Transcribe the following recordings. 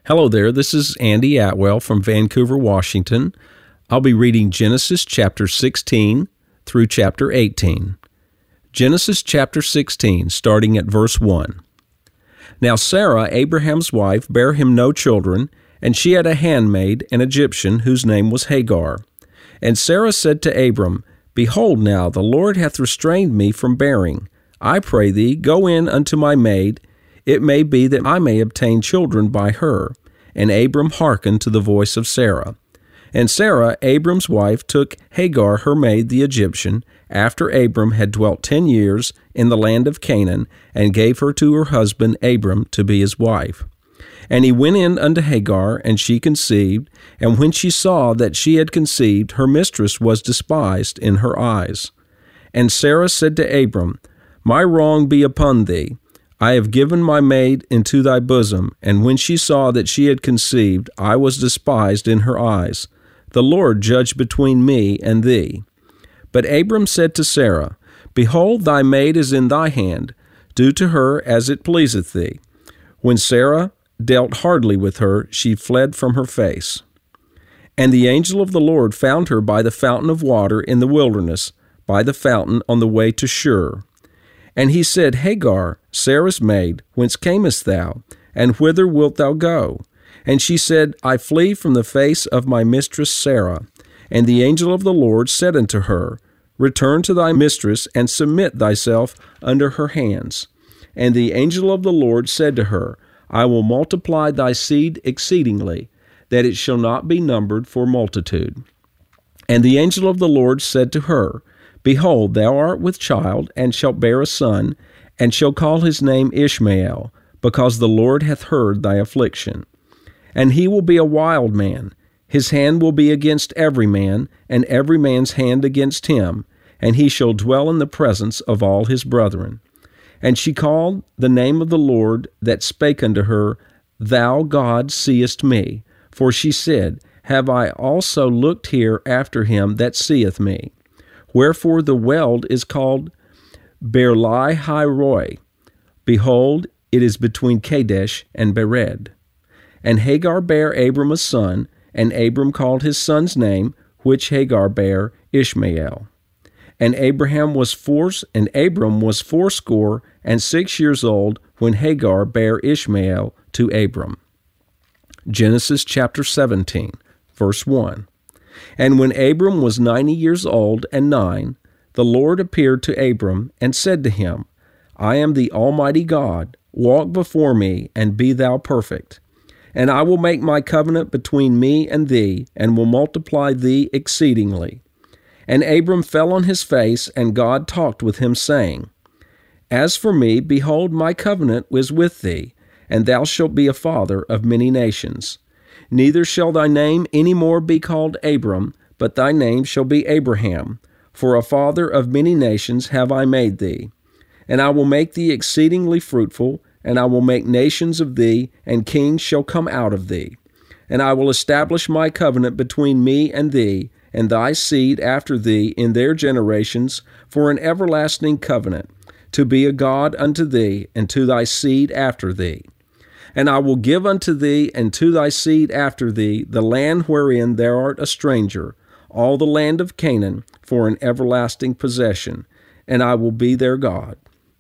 Hello there, this is Andy Atwell from Vancouver, Washington. I'll be reading Genesis chapter 16 through chapter 18. Genesis chapter 16, starting at verse 1. Now Sarah, Abraham's wife, bare him no children, and she had a handmaid, an Egyptian, whose name was Hagar. And Sarah said to Abram, Behold now, the Lord hath restrained me from bearing. I pray thee, go in unto my maid. It may be that I may obtain children by her. And Abram hearkened to the voice of Sarah. And Sarah, Abram's wife, took Hagar her maid the Egyptian, after Abram had dwelt 10 years in the land of Canaan, and gave her to her husband Abram to be his wife. And he went in unto Hagar, and she conceived, and when she saw that she had conceived, her mistress was despised in her eyes. And Sarah said to Abram, My wrong be upon thee. I have given my maid into thy bosom, and when she saw that she had conceived, I was despised in her eyes. The Lord judge between me and thee. But Abram said to Sarah, Behold, thy maid is in thy hand. Do to her as it pleaseth thee. When Sarah dealt hardly with her, she fled from her face. And the angel of the Lord found her by the fountain of water in the wilderness, by the fountain on the way to Shur. And he said, Hagar, Sarah's maid, whence camest thou, and whither wilt thou go? And she said, I flee from the face of my mistress Sarah. And the angel of the Lord said unto her, Return to thy mistress, and submit thyself under her hands. And the angel of the Lord said to her, I will multiply thy seed exceedingly, that it shall not be numbered for multitude. And the angel of the Lord said to her, Behold, thou art with child, and shalt bear a son, and shall call his name Ishmael, because the Lord hath heard thy affliction. And he will be a wild man. His hand will be against every man, and every man's hand against him, and he shall dwell in the presence of all his brethren. And she called the name of the Lord that spake unto her, Thou, God, seest me. For she said, Have I also looked here after him that seeth me? Wherefore the weld is called Beer-lahai-roi. Behold, it is between Kadesh and Bered. And Hagar bare Abram a son, and Abram called his son's name, which Hagar bare, Ishmael. And Abram was 86 years old when Hagar bare Ishmael to Abram. Genesis chapter 17, verse 1. And when Abram was 90 years old and 9, the Lord appeared to Abram and said to him, I am the Almighty God. Walk before me, and be thou perfect. And I will make my covenant between me and thee, and will multiply thee exceedingly. And Abram fell on his face, and God talked with him, saying, As for me, behold, my covenant is with thee, and thou shalt be a father of many nations. Neither shall thy name any more be called Abram, but thy name shall be Abraham, for a father of many nations have I made thee. And I will make thee exceedingly fruitful, and I will make nations of thee, and kings shall come out of thee. And I will establish my covenant between me and thee, and thy seed after thee in their generations, for an everlasting covenant, to be a God unto thee, and to thy seed after thee. And I will give unto thee and to thy seed after thee the land wherein thou art a stranger, all the land of Canaan, for an everlasting possession, and I will be their God.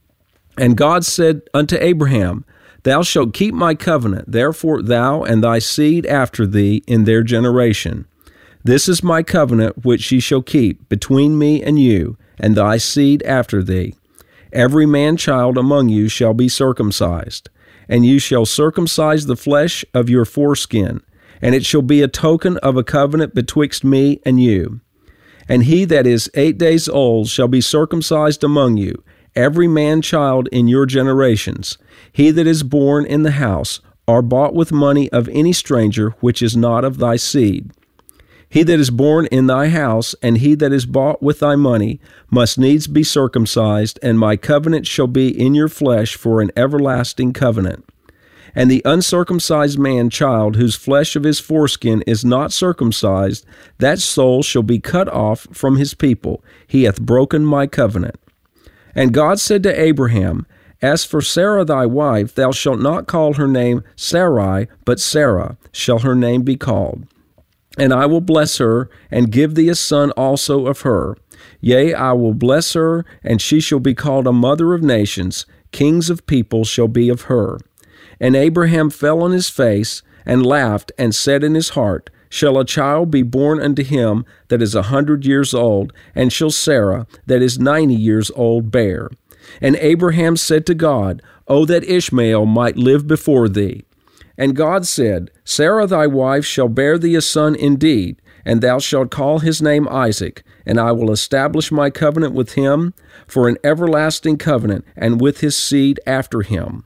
And God said unto Abraham, Thou shalt keep my covenant, therefore thou and thy seed after thee in their generation. This is my covenant which ye shall keep between me and you, and thy seed after thee. Every man-child among you shall be circumcised. And you shall circumcise the flesh of your foreskin, and it shall be a token of a covenant betwixt me and you. And he that is 8 days old shall be circumcised among you, every man-child in your generations. He that is born in the house, or bought with money of any stranger which is not of thy seed. He that is born in thy house, and he that is bought with thy money, must needs be circumcised, and my covenant shall be in your flesh for an everlasting covenant. And the uncircumcised man-child, whose flesh of his foreskin is not circumcised, that soul shall be cut off from his people. He hath broken my covenant. And God said to Abraham, As for Sarah thy wife, thou shalt not call her name Sarai, but Sarah shall her name be called. And I will bless her, and give thee a son also of her. Yea, I will bless her, and she shall be called a mother of nations. Kings of people shall be of her. And Abraham fell on his face, and laughed, and said in his heart, Shall a child be born unto him that is 100 years old, and shall Sarah, that is 90 years old, bear? And Abraham said to God, O that Ishmael might live before thee. And God said, Sarah thy wife shall bear thee a son indeed, and thou shalt call his name Isaac, and I will establish my covenant with him for an everlasting covenant, and with his seed after him.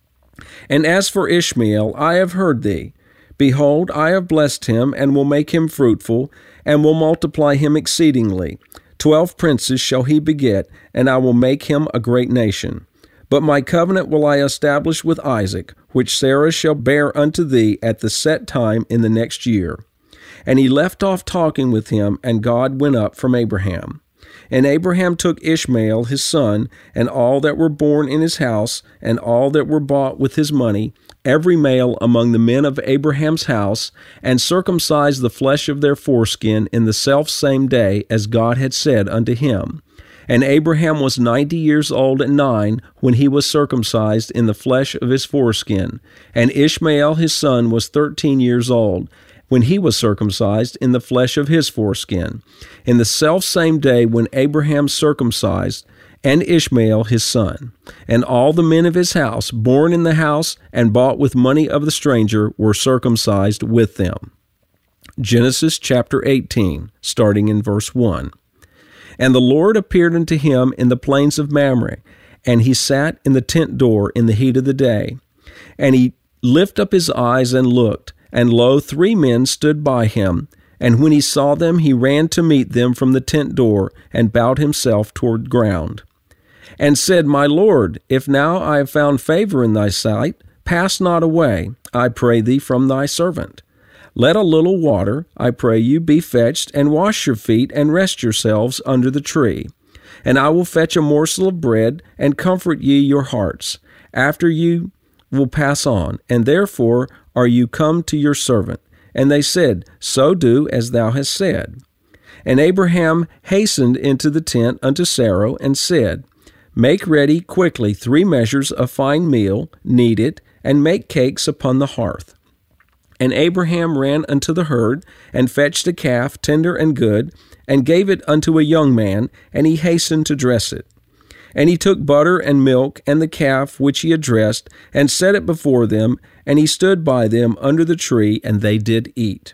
And as for Ishmael, I have heard thee. Behold, I have blessed him, and will make him fruitful, and will multiply him exceedingly. 12 princes shall he beget, and I will make him a great nation. But my covenant will I establish with Isaac, which Sarah shall bear unto thee at the set time in the next year. And he left off talking with him, and God went up from Abraham. And Abraham took Ishmael his son, and all that were born in his house, and all that were bought with his money, every male among the men of Abraham's house, and circumcised the flesh of their foreskin in the selfsame day as God had said unto him. And Abraham was 90 years old and 9 when he was circumcised in the flesh of his foreskin. And Ishmael his son was 13 years old when he was circumcised in the flesh of his foreskin, in the selfsame day when Abraham circumcised, and Ishmael his son. And all the men of his house, born in the house and bought with money of the stranger, were circumcised with them. Genesis chapter 18, starting in verse 1. And the Lord appeared unto him in the plains of Mamre, and he sat in the tent door in the heat of the day. And he lifted up his eyes and looked, and lo, 3 men stood by him. And when he saw them, he ran to meet them from the tent door, and bowed himself toward ground, and said, My Lord, if now I have found favor in thy sight, pass not away, I pray thee, from thy servant. Let a little water, I pray you, be fetched, and wash your feet, and rest yourselves under the tree. And I will fetch a morsel of bread, and comfort ye your hearts. After you will pass on, and therefore are you come to your servant? And they said, So do as thou hast said. And Abraham hastened into the tent unto Sarah, and said, Make ready quickly 3 measures of fine meal, knead it, and make cakes upon the hearth. And Abraham ran unto the herd, and fetched a calf tender and good, and gave it unto a young man, and he hastened to dress it. And he took butter and milk, and the calf which he had dressed, and set it before them, and he stood by them under the tree, and they did eat.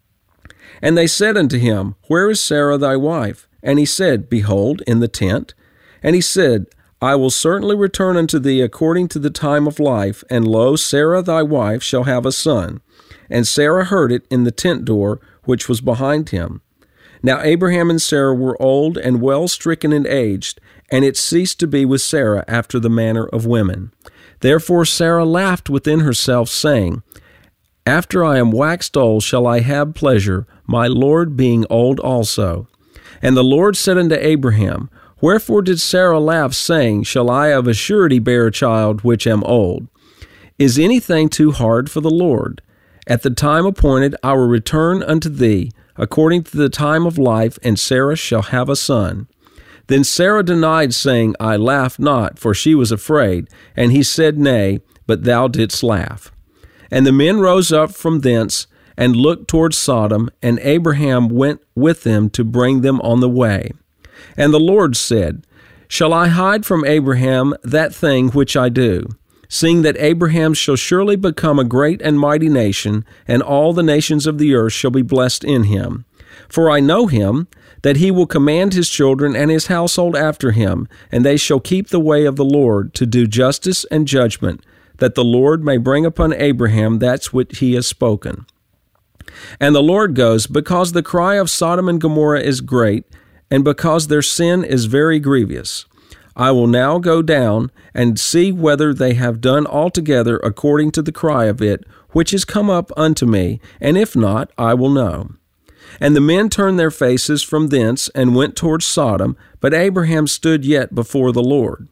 And they said unto him, Where is Sarah thy wife? And he said, Behold, in the tent. And he said, I will certainly return unto thee according to the time of life, and lo, Sarah thy wife shall have a son. And Sarah heard it in the tent door, which was behind him. Now Abraham and Sarah were old and well stricken and aged, and it ceased to be with Sarah after the manner of women. Therefore Sarah laughed within herself, saying, After I am waxed old shall I have pleasure, my Lord being old also. And the Lord said unto Abraham, Wherefore did Sarah laugh, saying, Shall I of a surety bear a child which am old? Is anything too hard for the Lord? At the time appointed I will return unto thee, according to the time of life, and Sarah shall have a son. Then Sarah denied, saying, I laughed not, for she was afraid. And he said, Nay, but thou didst laugh. And the men rose up from thence, and looked toward Sodom, and Abraham went with them to bring them on the way. And the Lord said, Shall I hide from Abraham that thing which I do? Seeing that Abraham shall surely become a great and mighty nation, and all the nations of the earth shall be blessed in him. For I know him, that he will command his children and his household after him, and they shall keep the way of the Lord, to do justice and judgment, that the Lord may bring upon Abraham that which he has spoken. And the Lord goes, Because the cry of Sodom and Gomorrah is great, and because their sin is very grievous. I will now go down and see whether they have done altogether according to the cry of it, which is come up unto me, and if not, I will know. And the men turned their faces from thence, and went toward Sodom, but Abraham stood yet before the Lord.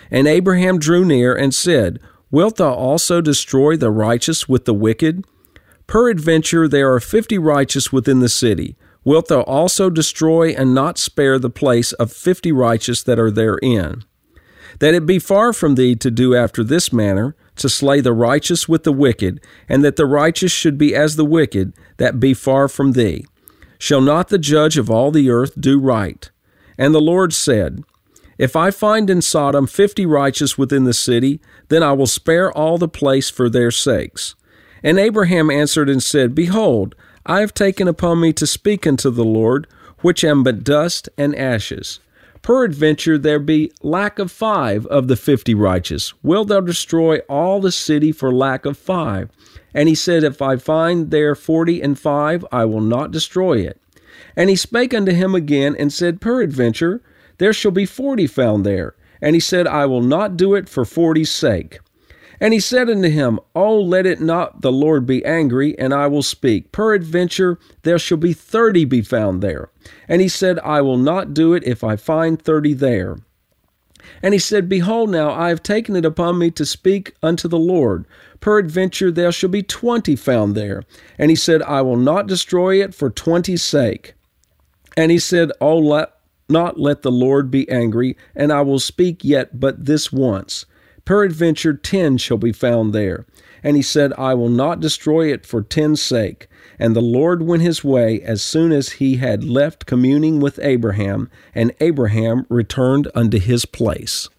And Abraham drew near and said, Wilt thou also destroy the righteous with the wicked? Peradventure there are 50 righteous within the city. Wilt thou also destroy and not spare the place of 50 righteous that are therein? That it be far from thee to do after this manner, to slay the righteous with the wicked, and that the righteous should be as the wicked, that be far from thee. Shall not the judge of all the earth do right? And the Lord said, If I find in Sodom 50 righteous within the city, then I will spare all the place for their sakes. And Abraham answered and said, Behold, I have taken upon me to speak unto the Lord, which am but dust and ashes. Peradventure there be lack of 5 of the 50 righteous. Wilt thou destroy all the city for lack of 5? And he said, If I find there 40 and 5, I will not destroy it. And he spake unto him again and said, Peradventure there shall be 40 found there. And he said, I will not do it for 40's sake. And he said unto him, Oh, let it not the Lord be angry, and I will speak. Peradventure there shall be 30 be found there. And he said, I will not do it if I find 30 there. And he said, Behold, now I have taken it upon me to speak unto the Lord. Peradventure there shall be 20 found there. And he said, I will not destroy it for 20's sake. And he said, Oh, let the Lord be angry, and I will speak yet but this once. Peradventure 10 shall be found there. And he said, I will not destroy it for 10's sake. And the Lord went his way as soon as he had left communing with Abraham, and Abraham returned unto his place.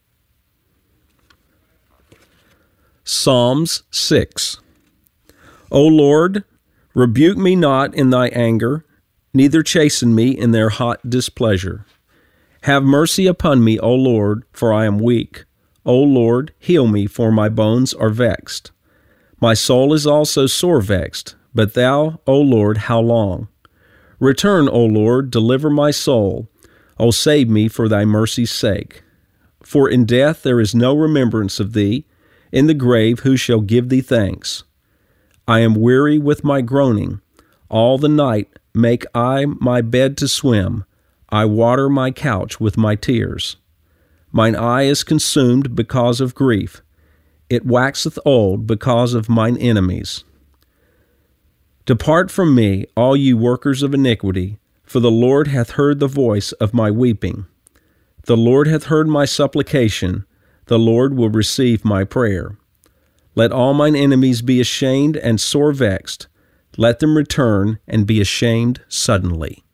Psalms 6. O Lord, rebuke me not in thy anger, neither chasten me in their hot displeasure. Have mercy upon me, O Lord, for I am weak. O Lord, heal me, for my bones are vexed. My soul is also sore vexed, but thou, O Lord, how long? Return, O Lord, deliver my soul. O save me for thy mercy's sake. For in death there is no remembrance of thee. In the grave who shall give thee thanks? I am weary with my groaning. All the night make I my bed to swim. I water my couch with my tears. Mine eye is consumed because of grief. It waxeth old because of mine enemies. Depart from me, all you workers of iniquity, for the Lord hath heard the voice of my weeping. The Lord hath heard my supplication. The Lord will receive my prayer. Let all mine enemies be ashamed and sore vexed. Let them return and be ashamed suddenly.